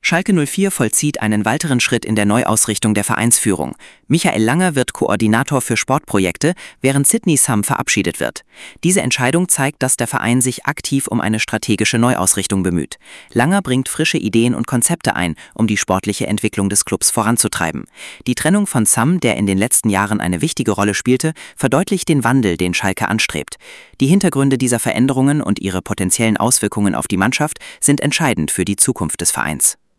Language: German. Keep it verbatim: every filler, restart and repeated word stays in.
Schalke null vier vollzieht einen weiteren Schritt in der Neuausrichtung der Vereinsführung. Michael Langer wird Koordinator für Sportprojekte, während Sidney Sam verabschiedet wird. Diese Entscheidung zeigt, dass der Verein sich aktiv um eine strategische Neuausrichtung bemüht. Langer bringt frische Ideen und Konzepte ein, um die sportliche Entwicklung des Clubs voranzutreiben. Die Trennung von Sam, der in den letzten Jahren eine wichtige Rolle spielte, verdeutlicht den Wandel, den Schalke anstrebt. Die Hintergründe dieser Veränderungen und ihre potenziellen Auswirkungen auf die Mannschaft sind entscheidend für die Zukunft des Vereins.